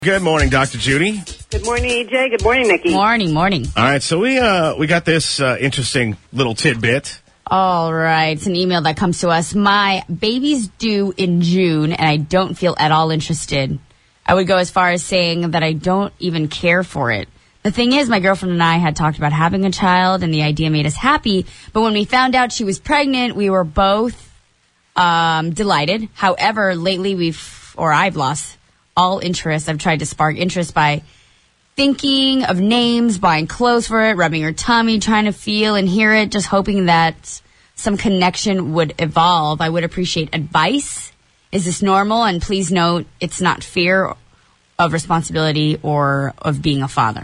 Good morning, Dr. Judy. Good morning, EJ. Good morning, Nikki. Morning. All right, so we got this interesting little tidbit. All right, it's an email that comes to us. My baby's due in June, and I don't feel at all interested. I would go as far as saying that I don't even care for it. The thing is, my girlfriend and I had talked about having a child, and the idea made us happy. But when we found out she was pregnant, we were both delighted. However, lately I've lost all interest. I've tried to spark interest by thinking of names, buying clothes for it, rubbing her tummy, trying to feel and hear it, just hoping that some connection would evolve. I would appreciate advice. Is this normal? And please note, it's not fear of responsibility or of being a father.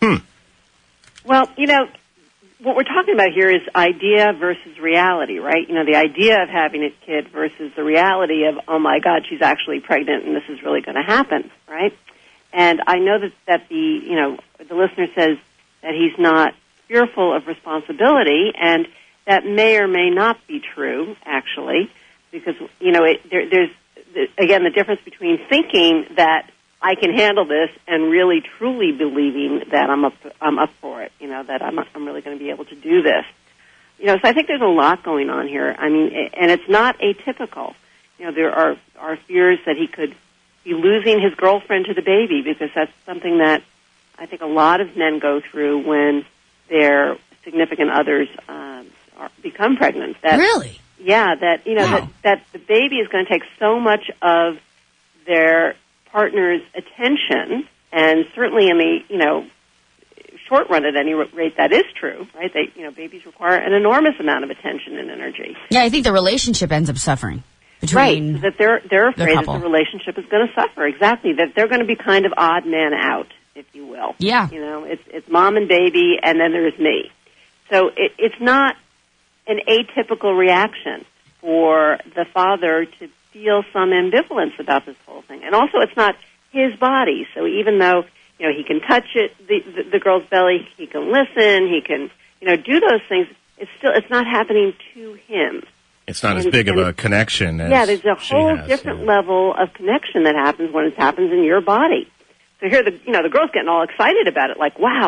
Well, what we're talking about here is idea versus reality, right? The idea of having a kid versus the reality of, oh my God, she's actually pregnant and this is really going to happen, right? And I know that the listener says that he's not fearful of responsibility, and that may or may not be true, actually, because, there's, again, the difference between thinking that I can handle this and really truly believing that I'm up for it, that I'm really going to be able to do this. So I think there's a lot going on here. I mean, and it's not atypical. There are fears that he could be losing his girlfriend to the baby, because that's something that I think a lot of men go through when their significant others become pregnant. Really? Yeah, Wow. that the baby is going to take so much of their partner's attention, and certainly in the short run at any rate that is true, right? Babies require an enormous amount of attention and energy. Yeah, I think the relationship ends up suffering. Right, that they're afraid that the relationship is going to suffer. Exactly, that they're going to be kind of odd man out, if you will. Yeah. It's mom and baby, and then there's me. So it's not an atypical reaction for the father to feel some ambivalence about this whole thing. And also, it's not his body. So even though, he can touch it, the girl's belly, he can listen, he can, do those things, it's not happening to him. It's not as big of a connection as there's a whole different level of connection that happens when it happens in your body. So here, the girl's getting all excited about it, like, wow,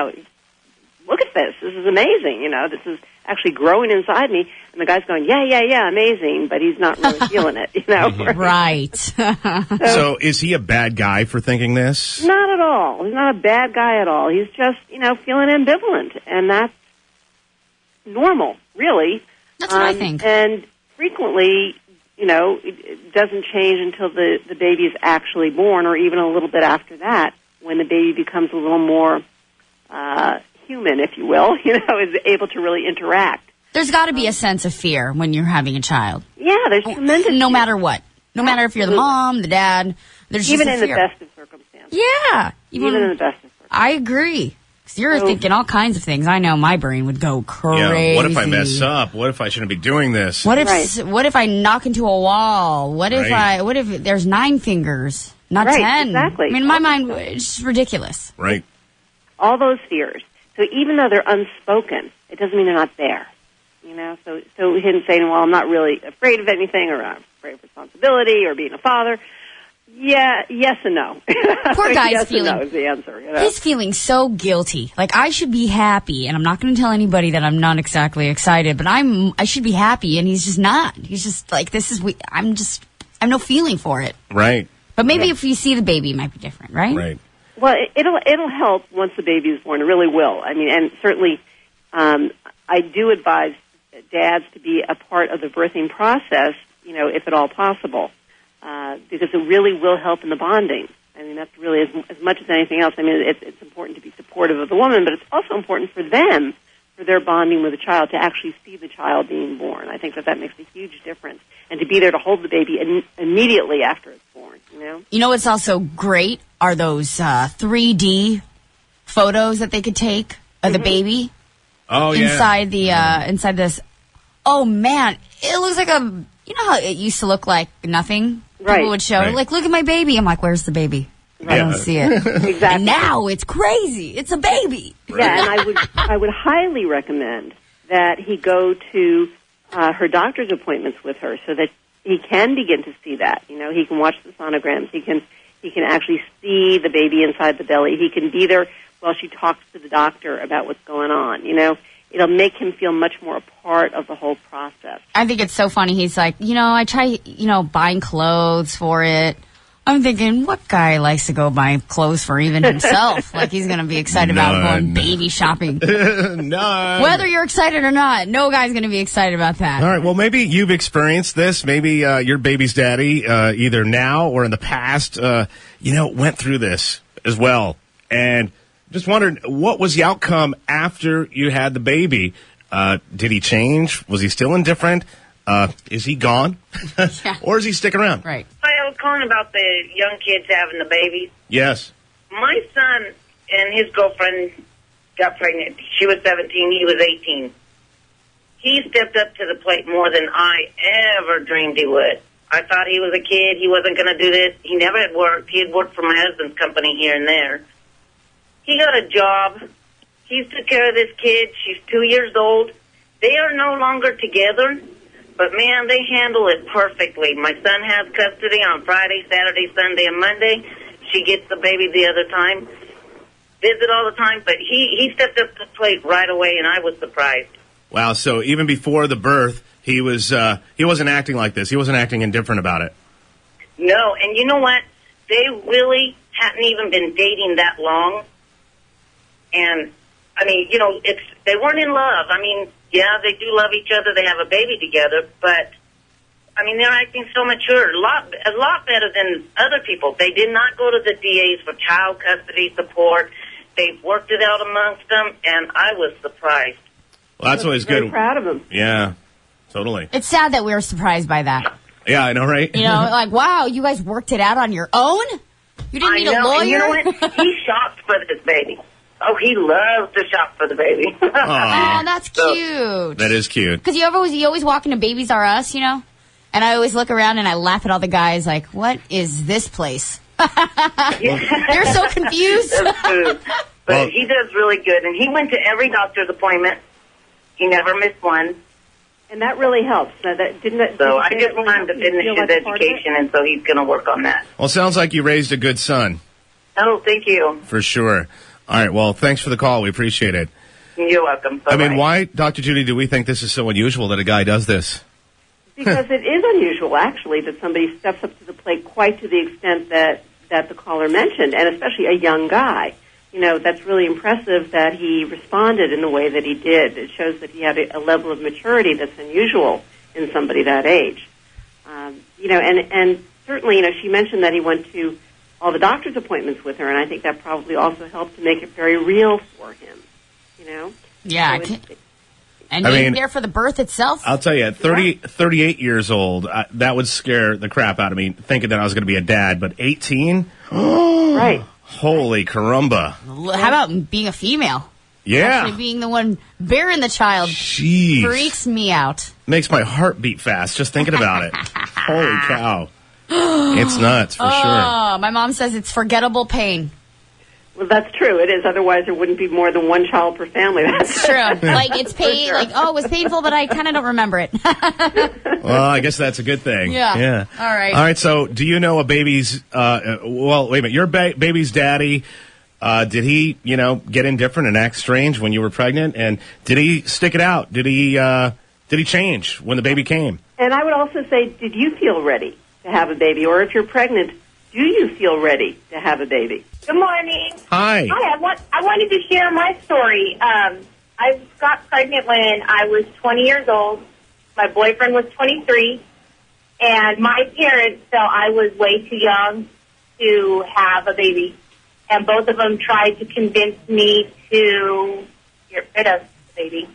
look at this. This is amazing. This is actually growing inside me. And the guy's going, yeah, amazing, but he's not really feeling it, Right. So is he a bad guy for thinking this? Not at all. He's not a bad guy at all. He's just, feeling ambivalent. And that's normal, really. That's what I think. And frequently, it doesn't change until the baby is actually born, or even a little bit after that, when the baby becomes a little more human, if you will, is able to really interact. There's got to be a sense of fear when you're having a child. Yeah, there's tremendous No fear. matter what. No matter if you're the mom, the dad, there's even just in fear. the best of circumstances. Yeah. Even in the best of circumstances. I agree. 'Cause you're thinking all kinds of things. I know my brain would go crazy. Yeah, what if I mess up? What if I shouldn't be doing this? What if I knock into a wall? What if there's 9 fingers, not 10? Exactly. I mean, in my mind, it's just ridiculous. Right. All those fears. So even though they're unspoken, it doesn't mean they're not there. So him saying, well, I'm not really afraid of anything, or I'm afraid of responsibility, or being a father. Yeah, yes and no. Poor guy's yes feeling. And no is the answer. He's feeling so guilty. Like, I should be happy, and I'm not going to tell anybody that I'm not exactly excited, but I should be happy, and he's just not. He's just like, I have no feeling for it. Right. But maybe if you see the baby, it might be different, right? Right. Well, it'll help once the baby is born. It really will. I mean, and certainly, I do advise dads to be a part of the birthing process, if at all possible, because it really will help in the bonding. I mean, that's really as much as anything else. I mean, it's important to be supportive of the woman, but it's also important for them, for their bonding with the child, to actually see the child being born. I think that makes a huge difference, and to be there to hold the baby immediately after it's born. What's also great are those 3D photos that they could take of the baby. Oh, yeah. Inside this. Oh man, it looks like how it used to look like nothing. Right. People would show, like, look at my baby. I'm like, where's the baby? I don't see it. Exactly. And now it's crazy. It's a baby. Yeah, and I would highly recommend that he go to her doctor's appointments with her, so that he can begin to see that. He can watch the sonograms. He can He can actually see the baby inside the belly. He can be there while she talks to the doctor about what's going on. It'll make him feel much more a part of the whole process. I think it's so funny. He's like, I try, buying clothes for it. I'm thinking, what guy likes to go buy clothes for even himself? Like he's going to be excited about going baby shopping. None. Whether you're excited or not, no guy's going to be excited about that. All right. Well, maybe you've experienced this. Maybe your baby's daddy, either now or in the past, went through this as well. And just wondered, what was the outcome after you had the baby? Did he change? Was he still indifferent? Is he gone? Yeah. Or is he sticking around? Right. Hi, I was calling about the young kids having the babies. Yes. My son and his girlfriend got pregnant. She was 17, he was 18. He stepped up to the plate more than I ever dreamed he would. I thought he was a kid. He wasn't going to do this. He never had worked. He had worked for my husband's company here and there. He got a job. He took care of this kid. She's 2 years old. They are no longer together. But, man, they handle it perfectly. My son has custody on Friday, Saturday, Sunday, and Monday. She gets the baby the other time. Visit all the time. But he stepped up to the plate right away, and I was surprised. Wow. So even before the birth, he wasn't acting like this. He wasn't acting indifferent about it. No. And you know what? They really hadn't even been dating that long. And, I mean, they weren't in love. I mean, yeah, they do love each other. They have a baby together, but I mean, they're acting so mature, a lot better than other people. They did not go to the DAs for child custody support. They've worked it out amongst them, and I was surprised. Well, that's always good. I'm proud of them. Yeah, totally. It's sad that we were surprised by that. Yeah, I know, right? Like, wow, you guys worked it out on your own? You didn't need a lawyer? And you know what? He shopped for this baby. Oh, he loves to shop for the baby. Oh, that's cute. That is cute. Because you always walk into Babies R Us, and I always look around and I laugh at all the guys like, what is this place? They're so confused. But he does really good. And he went to every doctor's appointment. He never missed one. And that really helps. So I just want him to finish his education, and so he's going to work on that. Well, sounds like you raised a good son. Oh, thank you. For sure. All right, well, thanks for the call. We appreciate it. You're welcome. Bye-bye. I mean, why, Dr. Judy, do we think this is so unusual that a guy does this? Because it is unusual, actually, that somebody steps up to the plate quite to the extent that the caller mentioned, and especially a young guy. That's really impressive that he responded in the way that he did. It shows that he had a level of maturity that's unusual in somebody that age. And certainly, she mentioned that he went to all the doctor's appointments with her, and I think that probably also helped to make it very real for him, Yeah. So and being there for the birth itself? I'll tell you, at 38 years old, that would scare the crap out of me, thinking that I was going to be a dad. But 18? Right. Holy caramba. How about being a female? Yeah. Actually being the one bearing the child. Jeez. Freaks me out. Makes my heart beat fast just thinking about it. Holy cow. It's nuts, for sure. Oh, my mom says it's forgettable pain. Well, that's true. It is. Otherwise, there wouldn't be more than one child per family. That's true. Like, it's pain. Sure. Like, it was painful, but I kind of don't remember it. Well, I guess that's a good thing. Yeah. All right. So, do you know a baby's? Well, wait a minute. Your baby's daddy. Did he, get indifferent and act strange when you were pregnant? And did he stick it out? Did he change when the baby came? And I would also say, did you feel ready to have a baby? Or if you're pregnant, do you feel ready to have a baby? Good morning. Hi. I wanted to share my story. I got pregnant when I was 20 years old. My boyfriend was 23. And my parents felt I was way too young to have a baby. And both of them tried to convince me to get rid of the baby.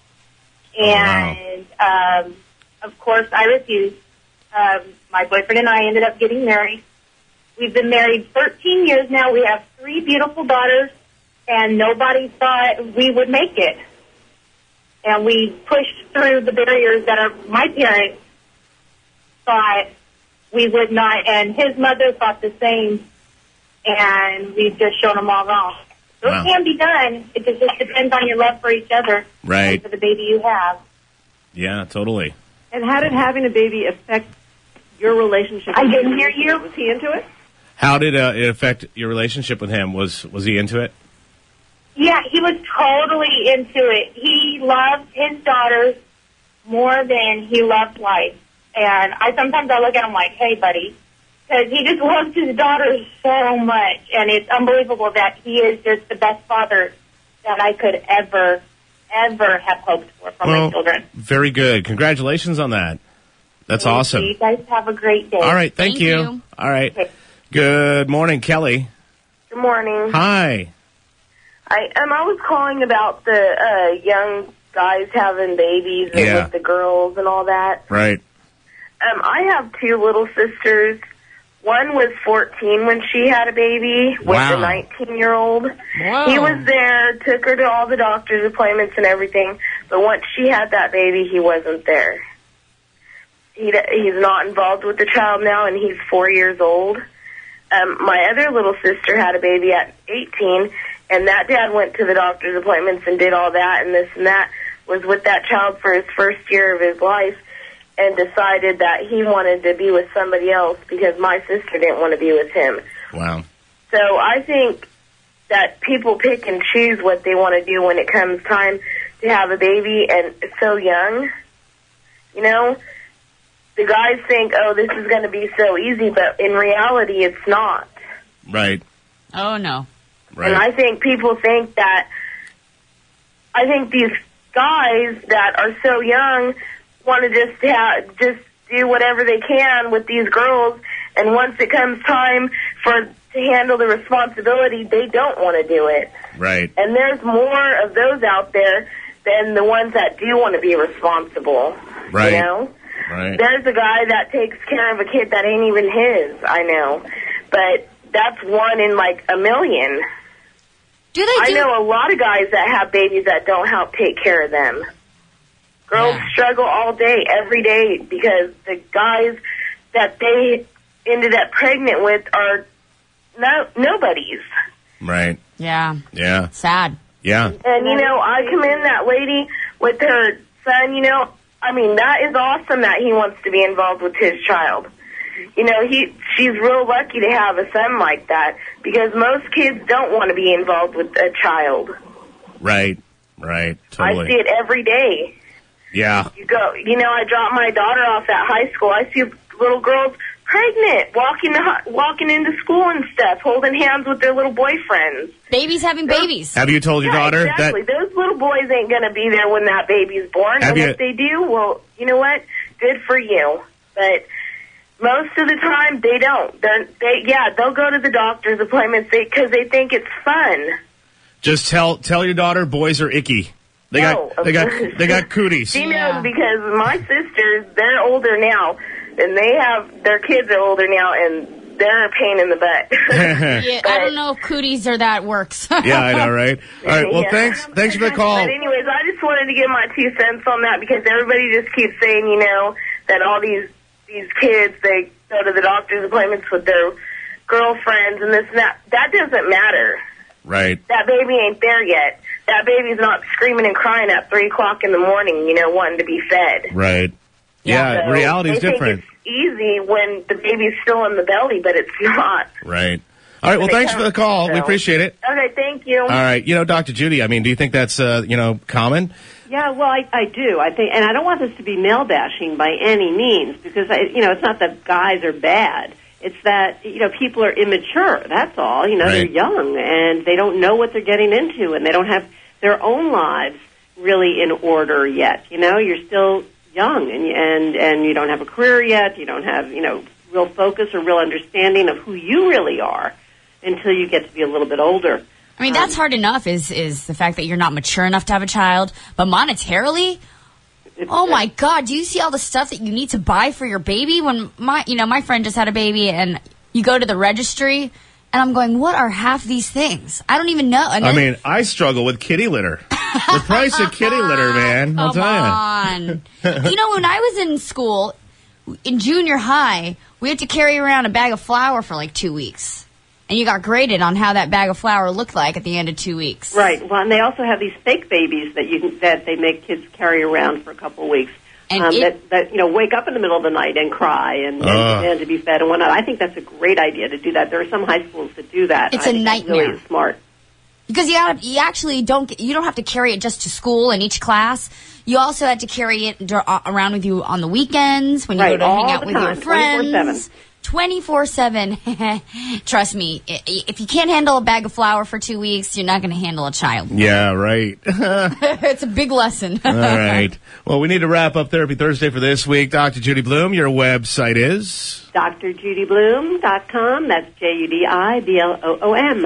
And, of course, I refused. My boyfriend and I ended up getting married. We've been married 13 years now. We have 3 beautiful daughters, and nobody thought we would make it. And we pushed through the barriers that my parents thought we would not, and his mother thought the same, and we've just shown them all wrong. So It can be done. It just depends on your love for each other and for the baby you have. Yeah, totally. And how did having a baby affect your relationship? I didn't hear you. Was he into it? How did it affect your relationship with him? Was he into it? Yeah, he was totally into it. He loved his daughters more than he loved life. And sometimes I look at him like, hey, buddy, because he just loves his daughters so much. And it's unbelievable that he is just the best father that I could ever have hoped for my children. Very good. Congratulations on that. That's awesome. You guys have a great day. All right. Thank you. All right. Okay. Good morning, Kelly. Good morning. Hi. I was calling about the young guys having babies and with the girls and all that. Right. I have two little sisters. One was 14 when she had a baby with a 19-year-old. Whoa. He was there, took her to all the doctor's appointments and everything, but once she had that baby, he wasn't there. He's not involved with the child now, and he's 4 years old. My other little sister had a baby at 18, and that dad went to the doctor's appointments and did all that and this and that, was with that child for his first year of his life, and decided that he wanted to be with somebody else because my sister didn't want to be with him. Wow. So I think that people pick and choose what they want to do when it comes time to have a baby, and so young, you know. The guys think, oh, this is going to be so easy, but in reality, it's not. Right. Oh, no. Right. And I think people think that, I think these guys that are so young want to just do whatever they can with these girls, and once it comes time to handle the responsibility, they don't want to do it. Right. And there's more of those out there than the ones that do want to be responsible. Right. You know? Right. There's a guy that takes care of a kid that ain't even his, I know. But that's one in like a million. I know a lot of guys that have babies that don't help take care of them. Girls struggle all day, every day, because the guys that they ended up pregnant with are nobodies. Right. Yeah. Yeah. Sad. Yeah. And, you know, I commend that lady with her son, you know. I mean, that is awesome that he wants to be involved with his child. You know, she's real lucky to have a son like that, because most kids don't want to be involved with a child. Right. Right. Totally. I see it every day. Yeah. You know, I drop my daughter off at high school. I see little girls pregnant, walking into school and stuff, holding hands with their little boyfriends. Babies having babies. Have you told your daughter exactly. Those little boys ain't going to be there when that baby's born. And if they do, well, you know what? Good for you. But most of the time, they don't. They'll go to the doctor's appointments because they think it's fun. Just tell your daughter boys are icky. They got cooties. She knows, because my sisters, they're older now, and their kids are older now, and they're a pain in the butt. Yeah, I don't know if cooties or that works. Yeah, I know, right? All right, well, thanks for the call. But anyways, I just wanted to give my 2 cents on that, because everybody just keeps saying, you know, that all these kids, they go to the doctor's appointments with their girlfriends and this and that. That doesn't matter. Right. That baby ain't there yet. That baby's not screaming and crying at 3 o'clock in the morning, you know, wanting to be fed. Right. Yeah, so reality's different. Think it's easy when the baby's still in the belly, but it's not. Right. All right, well, thanks for the call. We appreciate it. Okay, thank you. All right. You know, Dr. Judy, I mean, do you think that's, common? Yeah, well, I do. I think, and I don't want this to be male bashing by any means, because, it's not that guys are bad. It's that, people are immature. That's all. Right. They're young, and they don't know what they're getting into, and they don't have their own lives really in order yet. You're still young, and you don't have a career yet. You don't have, real focus or real understanding of who you really are until you get to be a little bit older. I mean, that's hard enough, is the fact that you're not mature enough to have a child. But monetarily, oh my God, do you see all the stuff that you need to buy for your baby? When my friend just had a baby, and you go to the registry, and I'm going, what are half these things? I don't even know. And then, I struggle with kitty litter. The price of kitty litter, man. I'll tell you. Come on. When I was in school, in junior high, we had to carry around a bag of flour for like 2 weeks. And you got graded on how that bag of flour looked like at the end of 2 weeks. Right. Well, and they also have these fake babies that they make kids carry around for a couple of weeks. And that wake up in the middle of the night and cry and demand to be fed and whatnot. I think that's a great idea to do that. There are some high schools that do that. It's a nightmare. Really smart. Because you actually don't have to carry it just to school in each class. You also had to carry it around with you on the weekends when you go to hang out with your friends. 24/7. Trust me, if you can't handle a bag of flour for 2 weeks, you're not going to handle a child. Yeah, right. It's a big lesson. All right. Well, we need to wrap up Therapy Thursday for this week. Dr. Judy Blume, your website is? DrJudyBlume.com. That's JudyBloom.